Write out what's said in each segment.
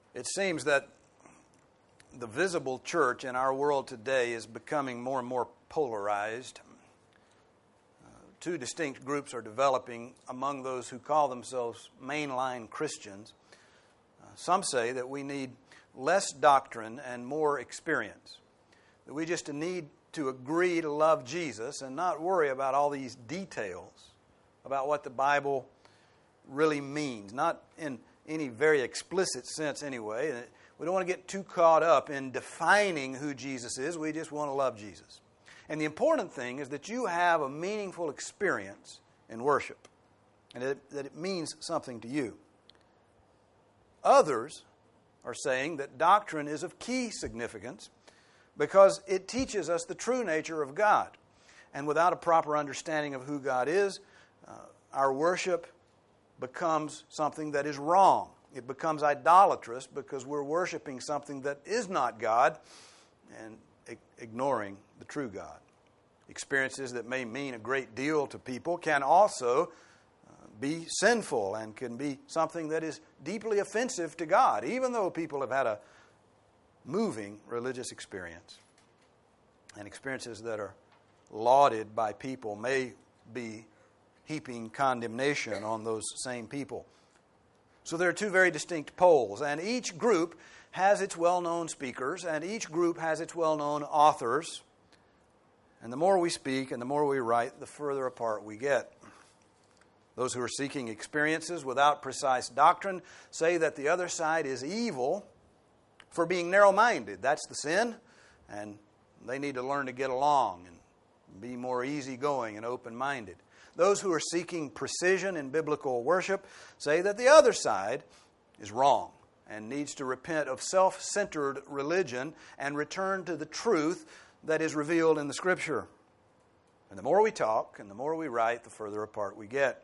It seems that the visible church in our world today is becoming more and more polarized. Two distinct groups are developing among those who call themselves mainline Christians. Some say that we need less doctrine and more experience, that we just need to agree to love Jesus and not worry about all these details about what the Bible really means, not in any very explicit sense anyway. We don't want to get too caught up in defining who Jesus is. We just want to love Jesus. And the important thing is that you have a meaningful experience in worship, and that it means something to you. Others are saying that doctrine is of key significance because it teaches us the true nature of God. And without a proper understanding of who God is, our worship becomes something that is wrong. It becomes idolatrous because we're worshiping something that is not God and ignoring the true God. Experiences that may mean a great deal to people can also be sinful and can be something that is deeply offensive to God, even though people have had a moving religious experience. And experiences that are lauded by people may be heaping condemnation on those same people. So there are two very distinct poles, and each group has its well-known speakers, and each group has its well-known authors. And the more we speak and the more we write, the further apart we get. Those who are seeking experiences without precise doctrine say that the other side is evil for being narrow-minded. That's the sin, and they need to learn to get along and be more easygoing and open-minded. Those who are seeking precision in biblical worship say that the other side is wrong and needs to repent of self-centered religion and return to the truth that is revealed in the Scripture. And the more we talk and the more we write, the further apart we get.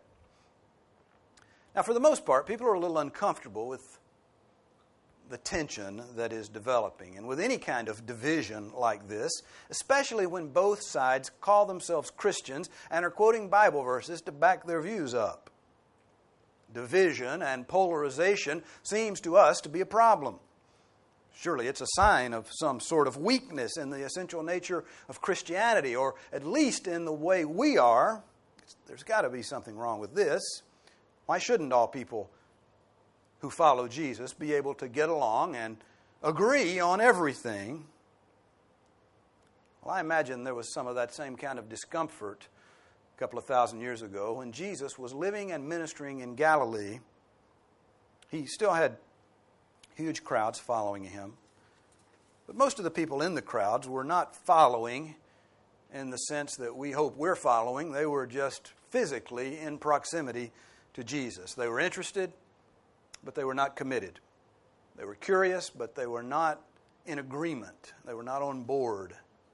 Now, for the most part, people are a little uncomfortable with the tension that is developing and with any kind of division like this, especially when both sides call themselves Christians and are quoting Bible verses to back their views up. Division and polarization seems to us to be a problem. Surely it's a sign of some sort of weakness in the essential nature of Christianity, or at least in the way we are. There's got to be something wrong with this. Why shouldn't all people who follow Jesus be able to get along and agree on everything? Well, I imagine there was some of that same kind of discomfort a couple of thousand years ago when Jesus was living and ministering in Galilee. He still had huge crowds following him. But most of the people in the crowds were not following in the sense that we hope we're following. They were just physically in proximity to Jesus. They were interested, but they were not committed. They were curious, but they were not in agreement. They were not on board.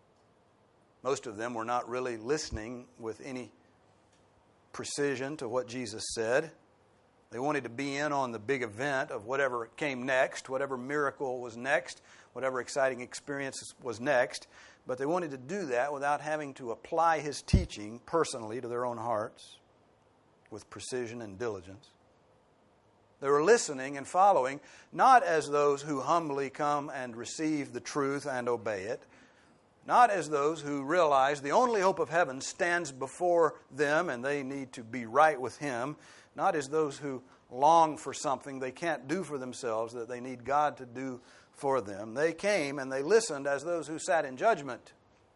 Most of them were not really listening with any precision to what Jesus said. They wanted to be in on the big event of whatever came next, whatever miracle was next, whatever exciting experience was next. But they wanted to do that without having to apply his teaching personally to their own hearts with precision and diligence. They were listening and following, not as those who humbly come and receive the truth and obey it, not as those who realize the only hope of heaven stands before them and they need to be right with him, not as those who long for something they can't do for themselves that they need God to do for them. They came and they listened as those who sat in judgment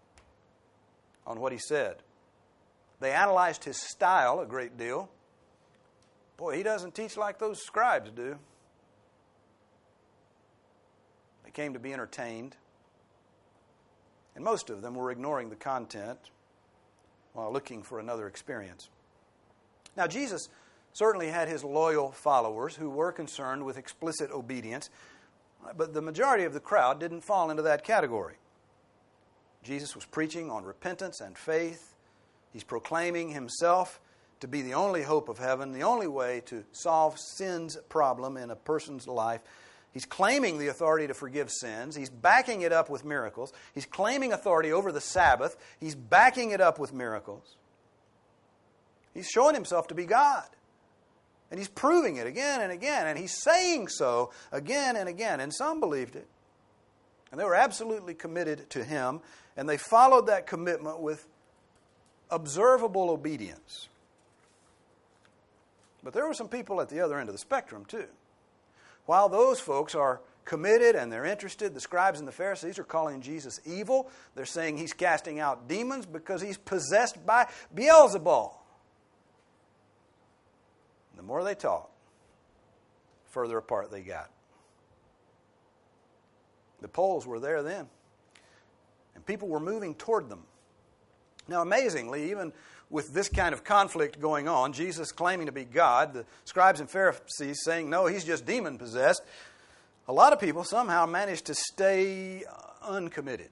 on what he said. They analyzed his style a great deal. Boy, he doesn't teach like those scribes do. They came to be entertained. And most of them were ignoring the content while looking for another experience. Now, Jesus certainly had his loyal followers who were concerned with explicit obedience, but the majority of the crowd didn't fall into that category. Jesus was preaching on repentance and faith. He's proclaiming himself to be the only hope of heaven, the only way to solve sin's problem in a person's life. He's claiming the authority to forgive sins. He's backing it up with miracles. He's claiming authority over the Sabbath. He's backing it up with miracles. He's showing himself to be God. And he's proving it again and again, and he's saying so again and again. And some believed it. And they were absolutely committed to him, and they followed that commitment with observable obedience. But there were some people at the other end of the spectrum, too. While those folks are committed and they're interested, the scribes and the Pharisees are calling Jesus evil. They're saying he's casting out demons because he's possessed by Beelzebul. The more they talk, the further apart they got. The poles were there then, and people were moving toward them. Now, amazingly, even with this kind of conflict going on, Jesus claiming to be God, the scribes and Pharisees saying, no, he's just demon-possessed, a lot of people somehow managed to stay uncommitted.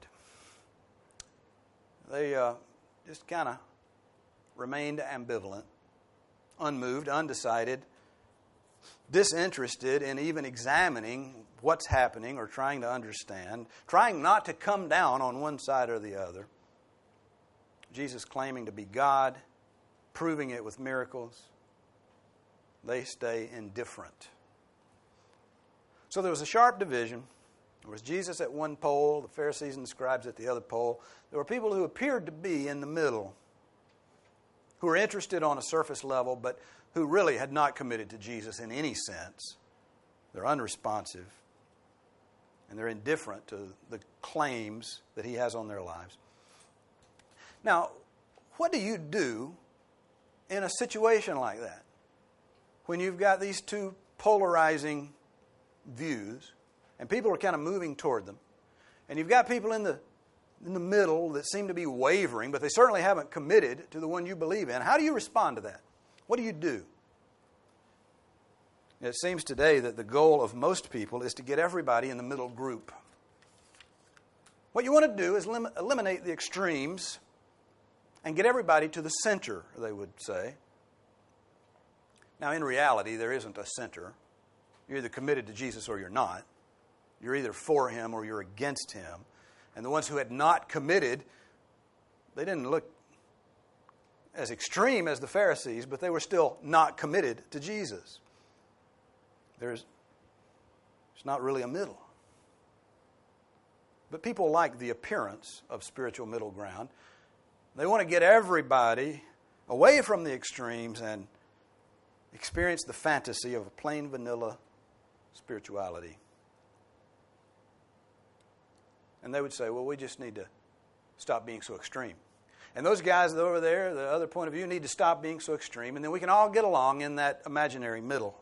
They just kind of remained ambivalent, unmoved, undecided, disinterested in even examining what's happening or trying to understand, trying not to come down on one side or the other. Jesus claiming to be God, proving it with miracles. They stay indifferent. So there was a sharp division. There was Jesus at one pole, the Pharisees and the scribes at the other pole. There were people who appeared to be in the middle, who were interested on a surface level, but who really had not committed to Jesus in any sense. They're unresponsive, and they're indifferent to the claims that he has on their lives. Now, what do you do in a situation like that? When you've got these two polarizing views, and people are kind of moving toward them, and you've got people in the middle that seem to be wavering, but they certainly haven't committed to the one you believe in. How do you respond to that? What do you do? It seems today that the goal of most people is to get everybody in the middle group. What you want to do is eliminate the extremes and get everybody to the center, they would say. Now, in reality, there isn't a center. You're either committed to Jesus or you're not. You're either for him or you're against him. And the ones who had not committed, they didn't look as extreme as the Pharisees, but they were still not committed to Jesus. It's not really a middle. But people like the appearance of spiritual middle ground. They want to get everybody away from the extremes and experience the fantasy of a plain vanilla spirituality. And they would say, well, we just need to stop being so extreme. And those guys over there, the other point of view, need to stop being so extreme, and then we can all get along in that imaginary middle.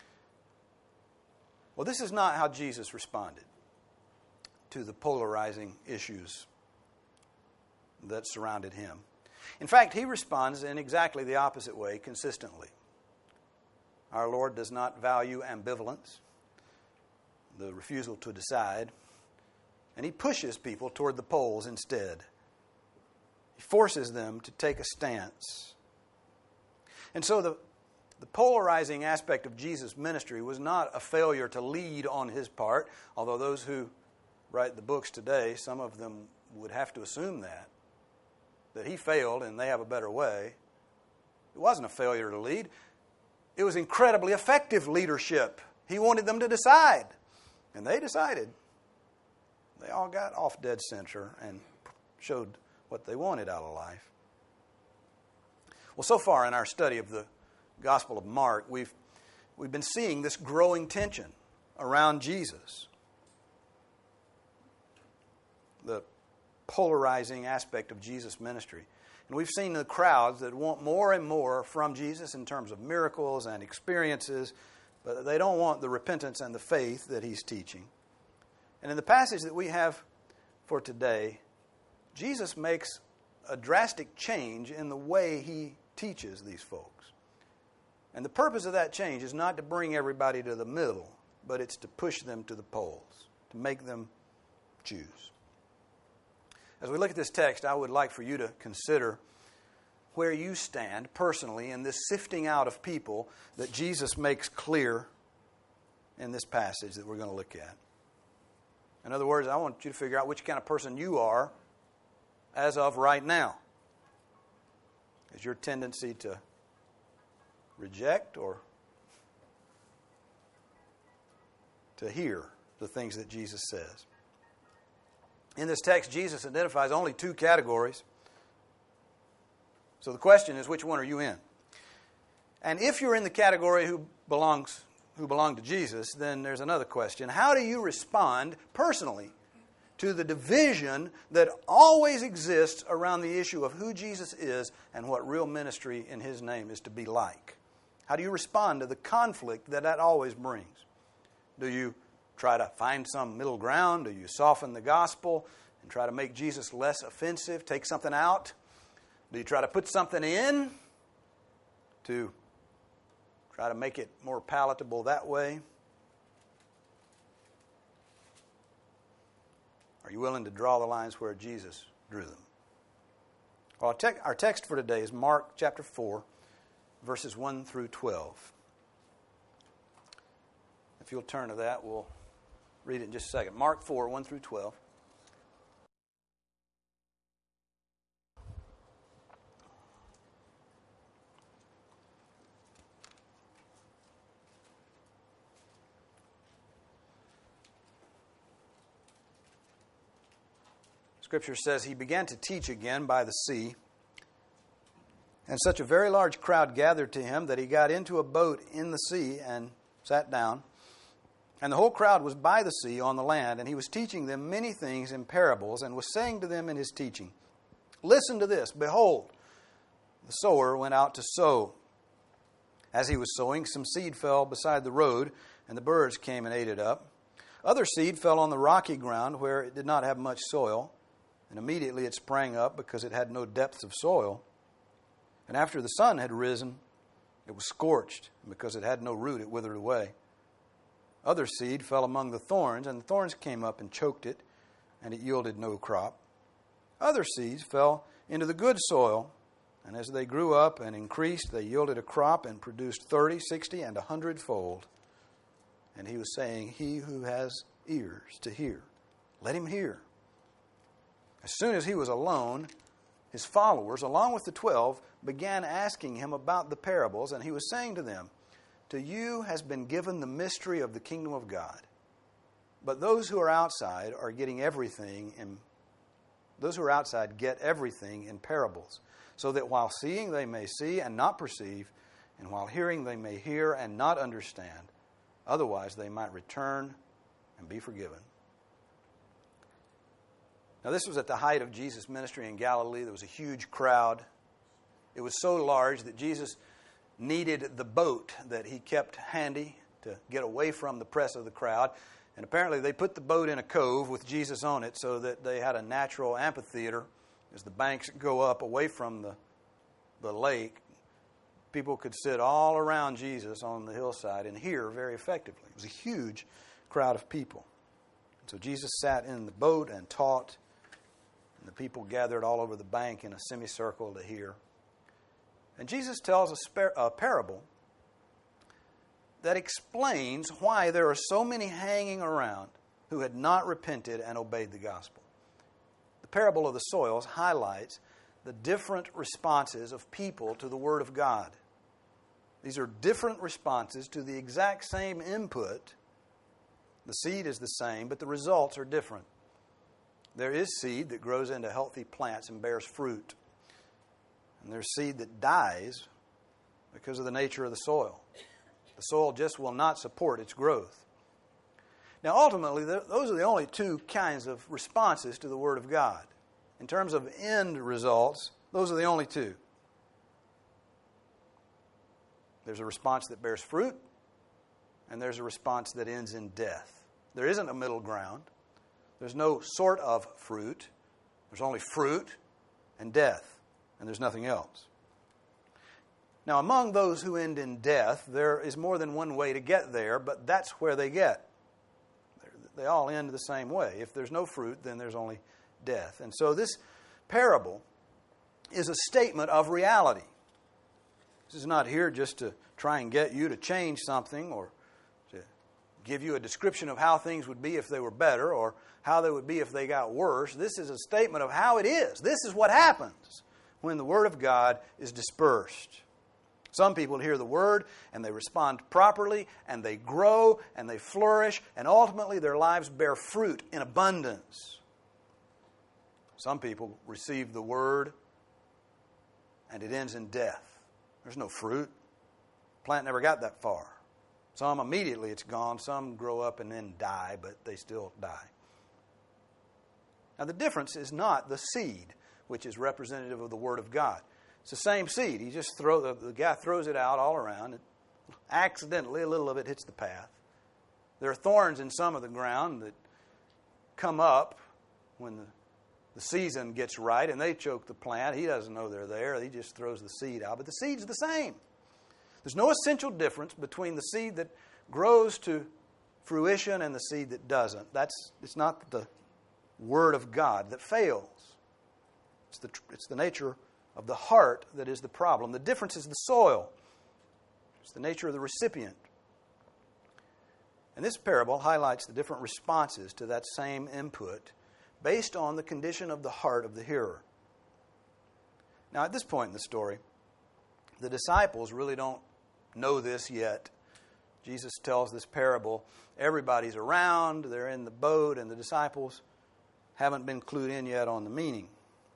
Well, this is not how Jesus responded to the polarizing issues that surrounded him. In fact, he responds in exactly the opposite way consistently. Our Lord does not value ambivalence, the refusal to decide, and he pushes people toward the poles instead. He forces them to take a stance. And so the polarizing aspect of Jesus' ministry was not a failure to lead on his part, although those who write the books today, some of them would have to assume that he failed and they have a better way. It wasn't a failure to lead. It was incredibly effective leadership. He wanted them to decide, and they decided. They all got off dead center and showed what they wanted out of life. Well, so far in our study of the Gospel of Mark, we've been seeing this growing tension around Jesus. The polarizing aspect of Jesus' ministry. And we've seen the crowds that want more and more from Jesus in terms of miracles and experiences, but they don't want the repentance and the faith that he's teaching. And in the passage that we have for today, Jesus makes a drastic change in the way he teaches these folks. And the purpose of that change is not to bring everybody to the middle, but it's to push them to the poles, to make them choose. As we look at this text, I would like for you to consider where you stand personally in this sifting out of people that Jesus makes clear in this passage that we're going to look at. In other words, I want you to figure out which kind of person you are as of right now. Is your tendency to reject or to hear the things that Jesus says. In this text, Jesus identifies only two categories. So the question is, which one are you in? And if you're in the category who belong to Jesus, then there's another question. How do you respond personally to the division that always exists around the issue of who Jesus is and what real ministry in His name is to be like? How do you respond to the conflict that always brings? Do you try to find some middle ground? Do you soften the gospel and try to make Jesus less offensive, take something out? Do you try to put something in to try to make it more palatable that way? Are you willing to draw the lines where Jesus drew them? Well, our text for today is Mark chapter 4, verses 1 through 12. If you'll turn to that, we'll read it in just a second. Mark 4, 1 through 12. Scripture says, He began to teach again by the sea, and such a very large crowd gathered to Him that He got into a boat in the sea and sat down. And the whole crowd was by the sea on the land, and He was teaching them many things in parables, and was saying to them in His teaching, Listen to this, behold, the sower went out to sow. As he was sowing, some seed fell beside the road, and the birds came and ate it up. Other seed fell on the rocky ground where it did not have much soil, and immediately it sprang up because it had no depth of soil. And after the sun had risen, it was scorched, and because it had no root, it withered away. Other seed fell among the thorns, and the thorns came up and choked it, and it yielded no crop. Other seeds fell into the good soil, and as they grew up and increased, they yielded a crop and produced 30, 60, and 100-fold. And He was saying, He who has ears to hear, let him hear. As soon as He was alone, His followers, along with the 12, began asking Him about the parables, and He was saying to them, To you has been given the mystery of the kingdom of God. But those who are outside are getting everything those who are outside get everything in parables, so that while seeing they may see and not perceive, and while hearing they may hear and not understand. Otherwise they might return and be forgiven. Now this was at the height of Jesus' ministry in Galilee. There was a huge crowd. It was so large that Jesus needed the boat that He kept handy to get away from the press of the crowd. And apparently they put the boat in a cove with Jesus on it so that they had a natural amphitheater. As the banks go up away from the lake, people could sit all around Jesus on the hillside and hear very effectively. It was a huge crowd of people. So Jesus sat in the boat and taught, and the people gathered all over the bank in a semicircle to hear. And Jesus tells a parable that explains why there are so many hanging around who had not repented and obeyed the gospel. The parable of the soils highlights the different responses of people to the Word of God. These are different responses to the exact same input. The seed is the same, but the results are different. There is seed that grows into healthy plants and bears fruit. And there's seed that dies because of the nature of the soil. The soil just will not support its growth. Now, ultimately, those are the only two kinds of responses to the Word of God. In terms of end results, those are the only two. There's a response that bears fruit, and there's a response that ends in death. There isn't a middle ground. There's no sort of fruit. There's only fruit and death, and there's nothing else. Now, among those who end in death, there is more than one way to get there, but that's where they get. They all end the same way. If there's no fruit, then there's only death. And so this parable is a statement of reality. This is not here just to try and get you to change something or to give you a description of how things would be if they were better or how they would be if they got worse. This is a statement of how it is. This is what happens when the Word of God is dispersed. Some people hear the Word and they respond properly and they grow and they flourish and ultimately their lives bear fruit in abundance. Some people receive the Word and it ends in death. There's no fruit. Plant never got that far. Some immediately it's gone. Some grow up and then die, but they still die. Now the difference is not the seed, which is representative of the Word of God. It's the same seed. He just the guy throws it out all around. Accidentally, a little of it hits the path. There are thorns in some of the ground that come up when the season gets right, and they choke the plant. He doesn't know they're there. He just throws the seed out. But the seed's the same. There's no essential difference between the seed that grows to fruition and the seed that doesn't. It's not the Word of God that fails. It's the nature of the heart that is the problem. The difference is the soil. It's the nature of the recipient. And this parable highlights the different responses to that same input based on the condition of the heart of the hearer. Now, at this point in the story, the disciples really don't know this yet. Jesus tells this parable. Everybody's around. They're in the boat, and the disciples haven't been clued in yet on the meaning.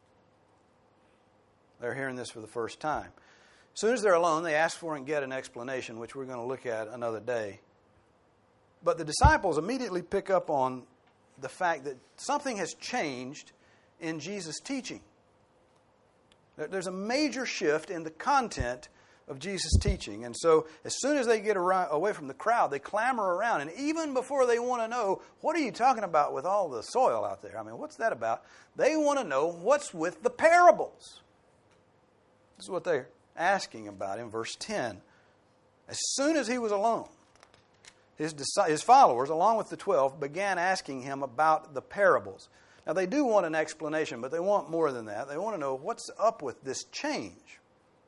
They're hearing this for the first time. As soon as they're alone, they ask for and get an explanation, which we're going to look at another day. But the disciples immediately pick up on the fact that something has changed in Jesus' teaching. There's a major shift in the content of Jesus' teaching. And so as soon as they get away from the crowd, they clamor around. And even before they want to know, what are you talking about with all the soil out there? I mean, what's that about? They want to know what's with the parables. This is what they're asking about in verse 10. As soon as he was alone, his followers, along with the 12, began asking him about the parables. Now, they do want an explanation, but they want more than that. They want to know what's up with this change.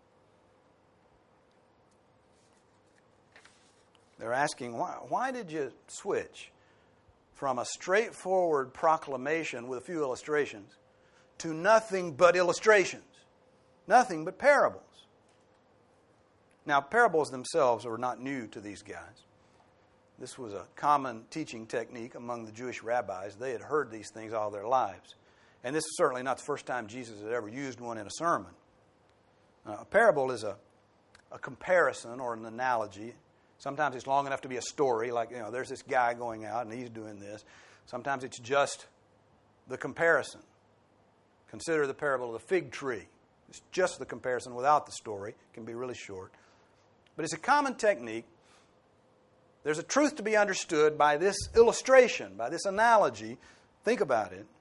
They're asking, why did you switch from a straightforward proclamation with a few illustrations to nothing but illustrations? Nothing but parables. Now, parables themselves are not new to these guys. This was a common teaching technique among the Jewish rabbis. They had heard these things all their lives. And this is certainly not the first time Jesus had ever used one in a sermon. A parable is a comparison or an analogy. Sometimes it's long enough to be a story, like, there's this guy going out and he's doing this. Sometimes it's just the comparison. Consider the parable of the fig tree. It's just the comparison without the story. It can be really short. But it's a common technique. There's a truth to be understood by this illustration, by this analogy. Think about it.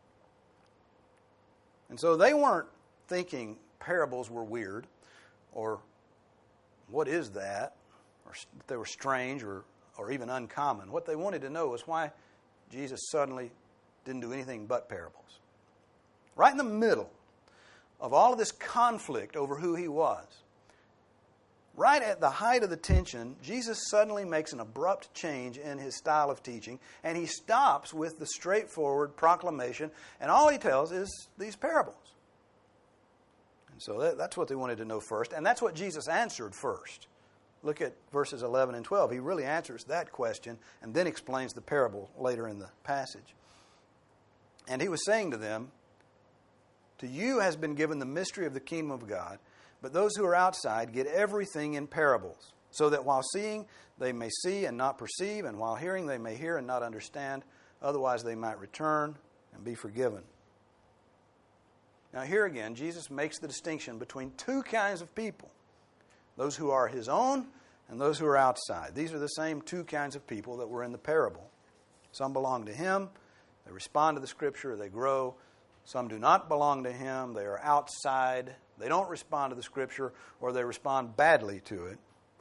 And so they weren't thinking parables were weird, or what is that, or that they were strange or even uncommon. What they wanted to know was why Jesus suddenly didn't do anything but parables. Right in the middle of all of this conflict over who he was, right at the height of the tension, Jesus suddenly makes an abrupt change in his style of teaching, and he stops with the straightforward proclamation, and all he tells is these parables. And so that's what they wanted to know first, and that's what Jesus answered first. Look at verses 11 and 12. He really answers that question and then explains the parable later in the passage. And he was saying to them, "To you has been given the mystery of the kingdom of God, but those who are outside get everything in parables, so that while seeing they may see and not perceive, and while hearing they may hear and not understand, otherwise they might return and be forgiven." Now here again, Jesus makes the distinction between two kinds of people, those who are his own and those who are outside. These are the same two kinds of people that were in the parable. Some belong to him, they respond to the Scripture, they grow. Some do not belong to him, they are outside, they don't respond to the Scripture, or they respond badly to it.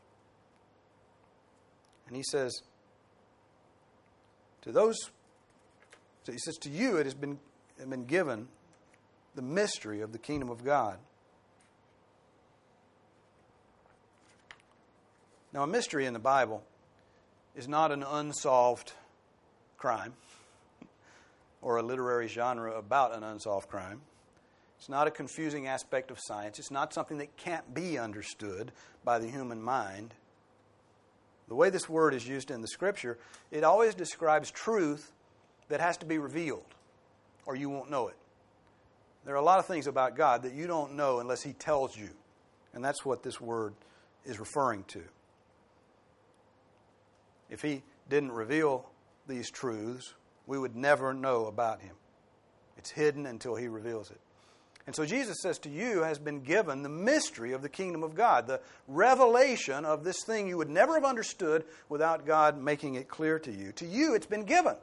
And he says, to you it has been given the mystery of the kingdom of God. Now, a mystery in the Bible is not an unsolved crime or a literary genre about an unsolved crime. It's not a confusing aspect of science. It's not something that can't be understood by the human mind. The way this word is used in the Scripture, it always describes truth that has to be revealed, or you won't know it. There are a lot of things about God that you don't know unless He tells you. And that's what this word is referring to. If He didn't reveal these truths, we would never know about Him. It's hidden until He reveals it. And so Jesus says to you has been given the mystery of the kingdom of God, the revelation of this thing you would never have understood without God making it clear to you. To you, it's been given.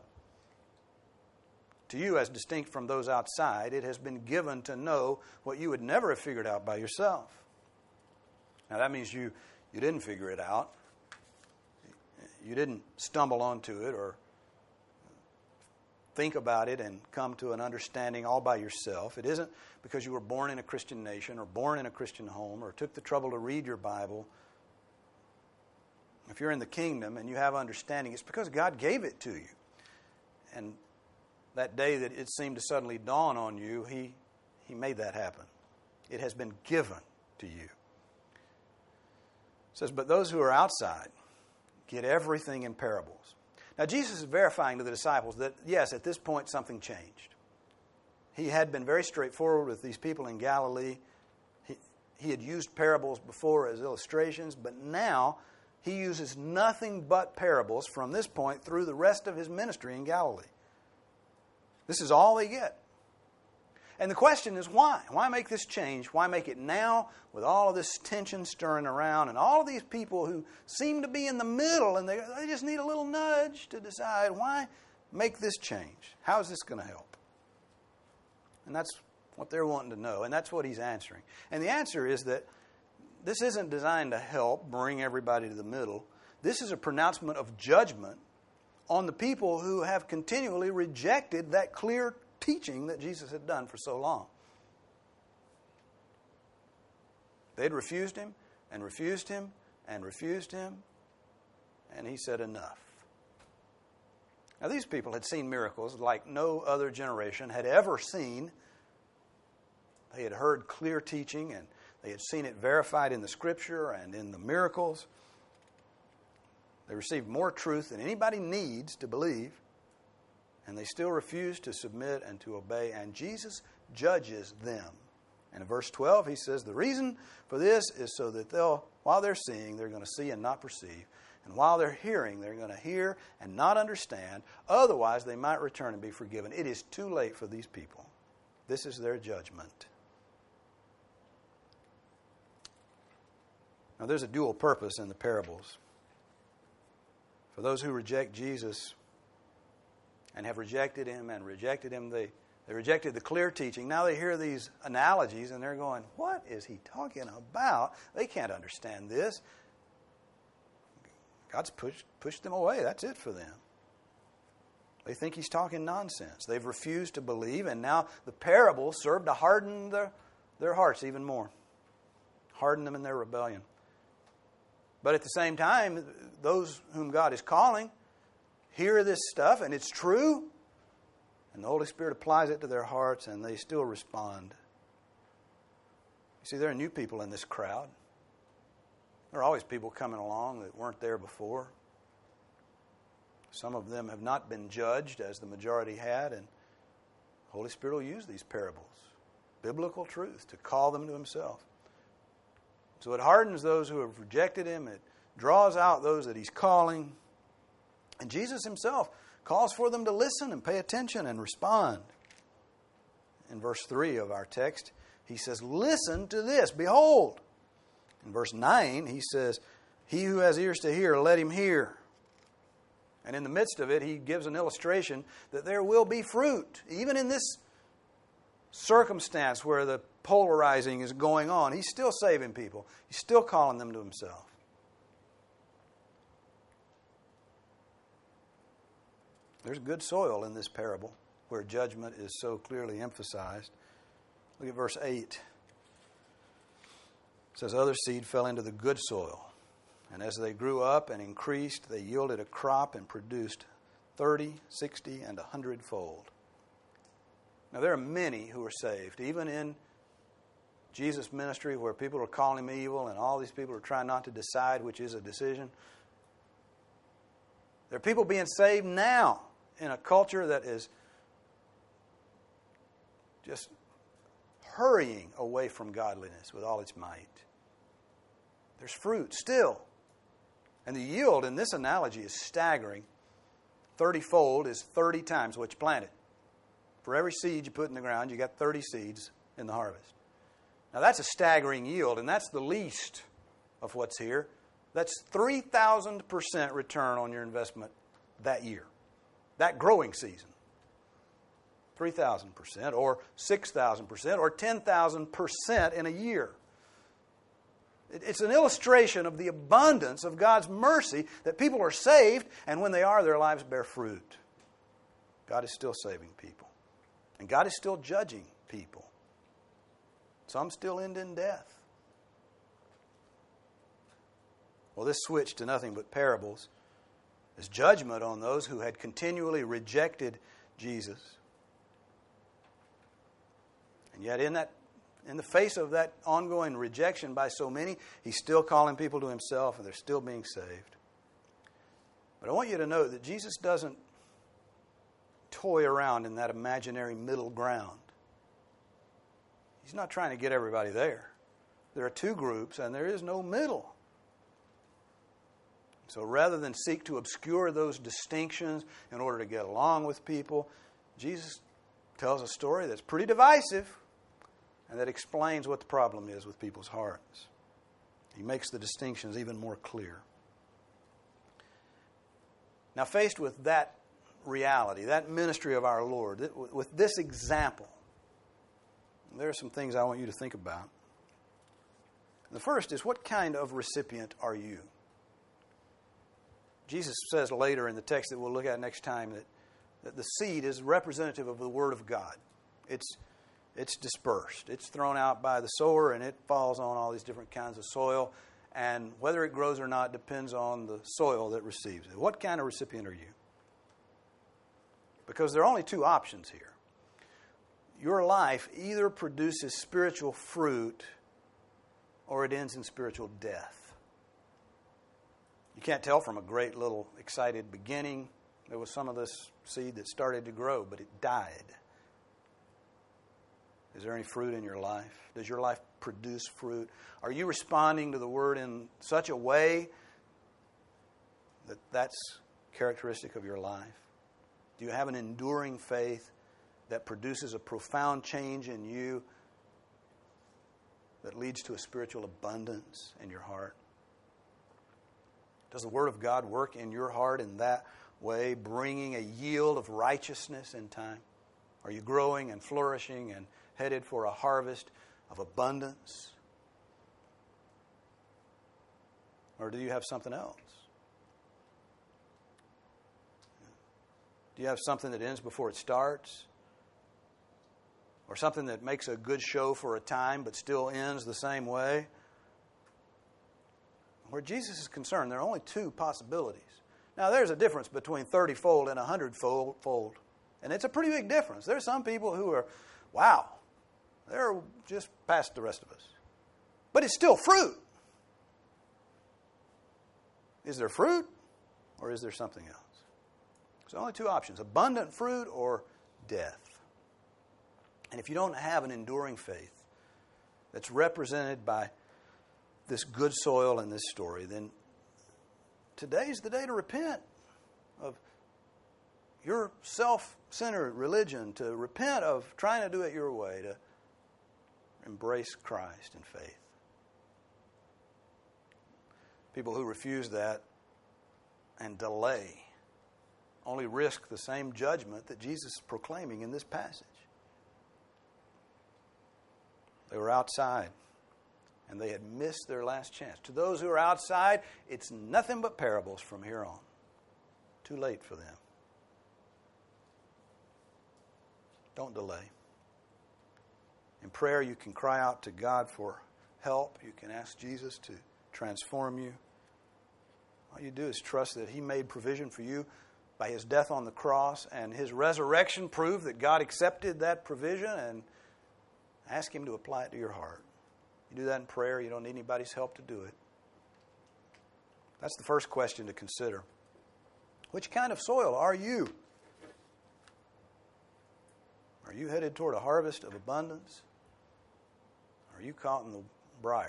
To you, as distinct from those outside, it has been given to know what you would never have figured out by yourself. Now, that means you didn't figure it out. You didn't stumble onto it or think about it and come to an understanding all by yourself. It isn't because you were born in a Christian nation or born in a Christian home or took the trouble to read your Bible. If you're in the kingdom and you have understanding, it's because God gave it to you. And that day that it seemed to suddenly dawn on you, He made that happen. It has been given to you. It says, but those who are outside get everything in parables. Now, Jesus is verifying to the disciples that, yes, at this point something changed. He had been very straightforward with these people in Galilee. He had used parables before as illustrations, but now He uses nothing but parables from this point through the rest of His ministry in Galilee. This is all they get. And the question is why? Why make this change? Why make it now with all of this tension stirring around and all of these people who seem to be in the middle and they just need a little nudge to decide why make this change? How is this going to help? And that's what they're wanting to know, and that's what He's answering. And the answer is that this isn't designed to help bring everybody to the middle. This is a pronouncement of judgment on the people who have continually rejected that clear teaching that Jesus had done for so long. They'd refused Him and refused Him and refused Him, and He said enough. Now, these people had seen miracles like no other generation had ever seen. They had heard clear teaching, and they had seen it verified in the Scripture and in the miracles. They received more truth than anybody needs to believe, and they still refuse to submit and to obey, and Jesus judges them. And in verse 12, He says, the reason for this is so that while they're seeing, they're going to see and not perceive. And while they're hearing, they're going to hear and not understand. Otherwise, they might return and be forgiven. It is too late for these people. This is their judgment. Now, there's a dual purpose in the parables. For those who reject Jesus and have rejected Him, they rejected the clear teaching. Now they hear these analogies and they're going, what is He talking about? They can't understand this. God's pushed them away. That's it for them. They think He's talking nonsense. They've refused to believe, and now the parables serve to harden their hearts even more. Harden them in their rebellion. But at the same time, those whom God is calling hear this stuff, and it's true, and the Holy Spirit applies it to their hearts, and they still respond. You see, there are new people in this crowd. There are always people coming along that weren't there before. Some of them have not been judged as the majority had, and the Holy Spirit will use these parables, biblical truth, to call them to Himself. So it hardens those who have rejected Him. It draws out those that He's calling. And Jesus Himself calls for them to listen and pay attention and respond. In verse 3 of our text, He says, listen to this, behold. In verse 9, He says, he who has ears to hear, let him hear. And in the midst of it, He gives an illustration that there will be fruit. Even in this circumstance where the polarizing is going on, He's still saving people. He's still calling them to Himself. There's good soil in this parable where judgment is so clearly emphasized. Look at verse 8. It says, other seed fell into the good soil, and as they grew up and increased, they yielded a crop and produced 30, 60, and 100-fold. Now, there are many who are saved, even in Jesus ministry where people are calling him evil and all these people are trying not to decide which is a decision. There are people being saved now in a culture that is just hurrying away from godliness with all its might. There's fruit still. And the yield in this analogy is staggering. 30-fold is 30 times what you planted. For every seed you put in the ground, you got 30 seeds in the harvest. Now that's a staggering yield, and that's the least of what's here. That's 3,000% return on your investment that year, that growing season. 3,000% or 6,000% or 10,000% in a year. It's an illustration of the abundance of God's mercy that people are saved, and when they are, their lives bear fruit. God is still saving people. And God is still judging people. Some still end in death. Well, this switch to nothing but parables is judgment on those who had continually rejected Jesus. And yet in the face of that ongoing rejection by so many, he's still calling people to himself and they're still being saved. But I want you to know that Jesus doesn't toy around in that imaginary middle ground. He's not trying to get everybody there. There are two groups and there is no middle. So rather than seek to obscure those distinctions in order to get along with people, Jesus tells a story that's pretty divisive and that explains what the problem is with people's hearts. He makes the distinctions even more clear. Now, faced with that reality, that ministry of our Lord, with this example, there are some things I want you to think about. The first is, what kind of recipient are you? Jesus says later in the text that we'll look at next time that the seed is representative of the Word of God. It's dispersed. It's thrown out by the sower, and it falls on all these different kinds of soil. And whether it grows or not depends on the soil that receives it. What kind of recipient are you? Because there are only two options here. Your life either produces spiritual fruit or it ends in spiritual death. You can't tell from a great little excited beginning. There was some of this seed that started to grow, but it died. Is there any fruit in your life? Does your life produce fruit? Are you responding to the Word in such a way that that's characteristic of your life? Do you have an enduring faith that produces a profound change in you that leads to a spiritual abundance in your heart? Does the Word of God work in your heart in that way, bringing a yield of righteousness in time? Are you growing and flourishing and headed for a harvest of abundance? Or do you have something else? Do you have something that ends before it starts? Or something that makes a good show for a time but still ends the same way? Where Jesus is concerned, there are only two possibilities. Now, there's a difference between 30-fold and 100-fold. And it's a pretty big difference. There's some people who are, wow, they're just past the rest of us. But it's still fruit. Is there fruit or is there something else? There's only two options, abundant fruit or death. And if you don't have an enduring faith that's represented by this good soil in this story, then today's the day to repent of your self-centered religion, to repent of trying to do it your way, to embrace Christ in faith. People who refuse that and delay only risk the same judgment that Jesus is proclaiming in this passage. They were outside, and they had missed their last chance. To those who are outside, it's nothing but parables from here on. Too late for them. Don't delay. In prayer, you can cry out to God for help. You can ask Jesus to transform you. All you do is trust that He made provision for you by His death on the cross, and His resurrection proved that God accepted that provision, and ask Him to apply it to your heart. You do that in prayer. You don't need anybody's help to do it. That's the first question to consider. Which kind of soil are you? Are you headed toward a harvest of abundance? Or are you caught in the briars?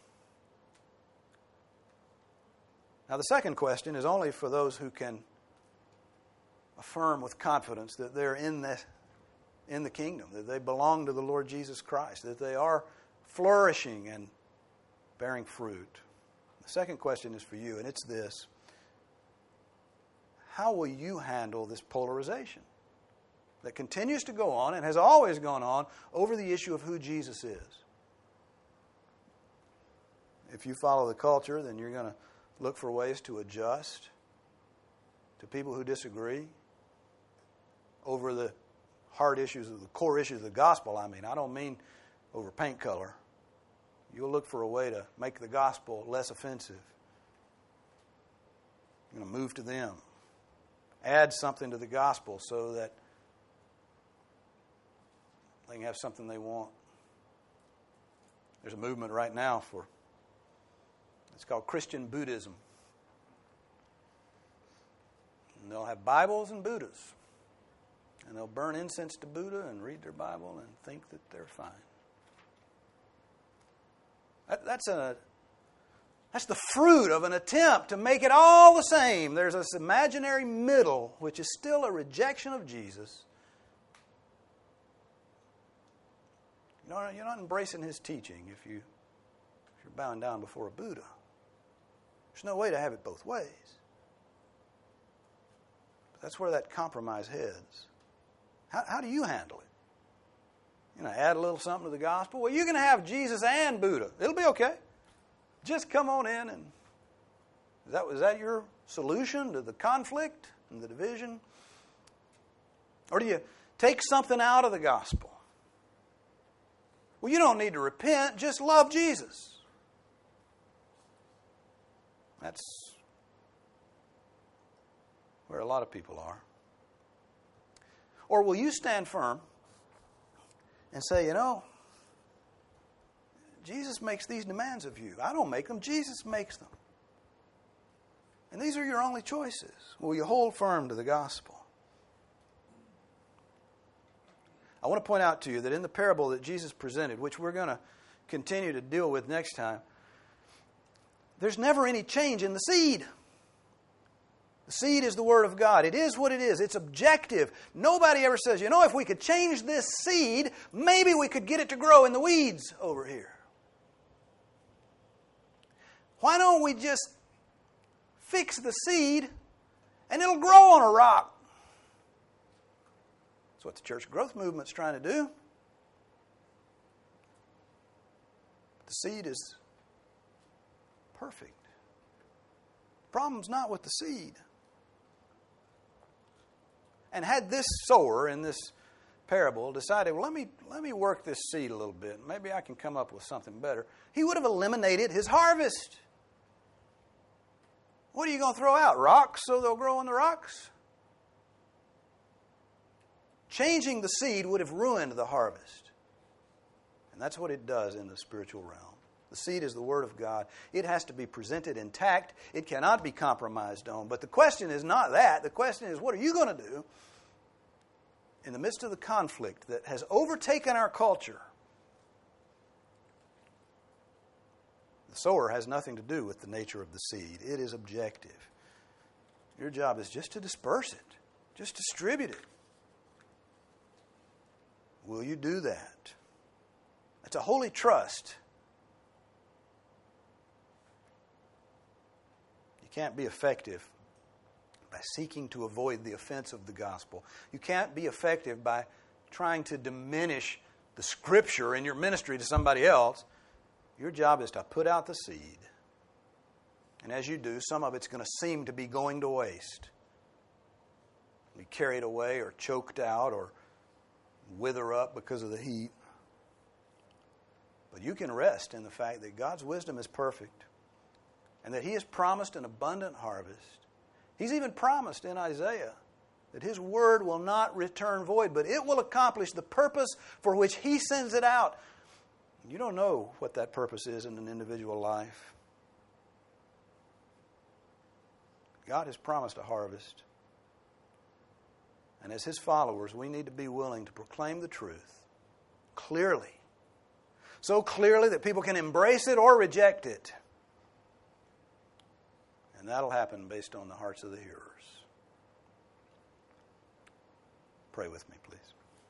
Now, the second question is only for those who can affirm with confidence that they're in the kingdom, that they belong to the Lord Jesus Christ, that they are flourishing and bearing fruit. The second question is for you, and it's this. How will you handle this polarization that continues to go on and has always gone on over the issue of who Jesus is? If you follow the culture, then you're going to look for ways to adjust to people who disagree over the hard issues, of the core issues of the gospel. I don't mean over paint color. You'll look for a way to make the gospel less offensive. You're going to move to them. Add something to the gospel so that they can have something they want. There's a movement right now it's called Christian Buddhism. And they'll have Bibles and Buddhas. And they'll burn incense to Buddha and read their Bible and think that they're fine. That's the fruit of an attempt to make it all the same. There's this imaginary middle, which is still a rejection of Jesus. You're not embracing his teaching if you're bowing down before a Buddha. There's no way to have it both ways. But that's where that compromise heads. How do you handle it? Add a little something to the gospel. Well, you can have Jesus and Buddha. It'll be okay. Just come on in and is that your solution to the conflict and the division? Or do you take something out of the gospel? Well, you don't need to repent, just love Jesus. That's where a lot of people are. Or will you stand firm and say, Jesus makes these demands of you. I don't make them. Jesus makes them. And these are your only choices. Will you hold firm to the gospel? I want to point out to you that in the parable that Jesus presented, which we're going to continue to deal with next time, there's never any change in the seed. The seed is the Word of God. It is what it is. It's objective. Nobody ever says, if we could change this seed, maybe we could get it to grow in the weeds over here. Why don't we just fix the seed and it'll grow on a rock? That's what the church growth movement's trying to do. The seed is perfect. The problem's not with the seed. And had this sower in this parable decided, well, let me work this seed a little bit. Maybe I can come up with something better. He would have eliminated his harvest. What are you going to throw out? Rocks so they'll grow in the rocks? Changing the seed would have ruined the harvest. And that's what it does in the spiritual realm. The seed is the Word of God. It has to be presented intact. It cannot be compromised on. But the question is not that. The question is, what are you going to do in the midst of the conflict that has overtaken our culture? The sower has nothing to do with the nature of the seed. It is objective. Your job is just to disperse it. Just distribute it. Will you do that? It's a holy trust. You can't be effective by seeking to avoid the offense of the gospel. You can't be effective by trying to diminish the Scripture in your ministry to somebody else. Your job is to put out the seed. And as you do, some of it's going to seem to be going to waste. Be carried away or choked out or wither up because of the heat. But you can rest in the fact that God's wisdom is perfect and that He has promised an abundant harvest. He's even promised in Isaiah that His word will not return void, but it will accomplish the purpose for which He sends it out. You don't know what that purpose is in an individual life. God has promised a harvest. And as His followers, we need to be willing to proclaim the truth clearly. So clearly that people can embrace it or reject it. And that'll happen based on the hearts of the hearers. Pray with me, please.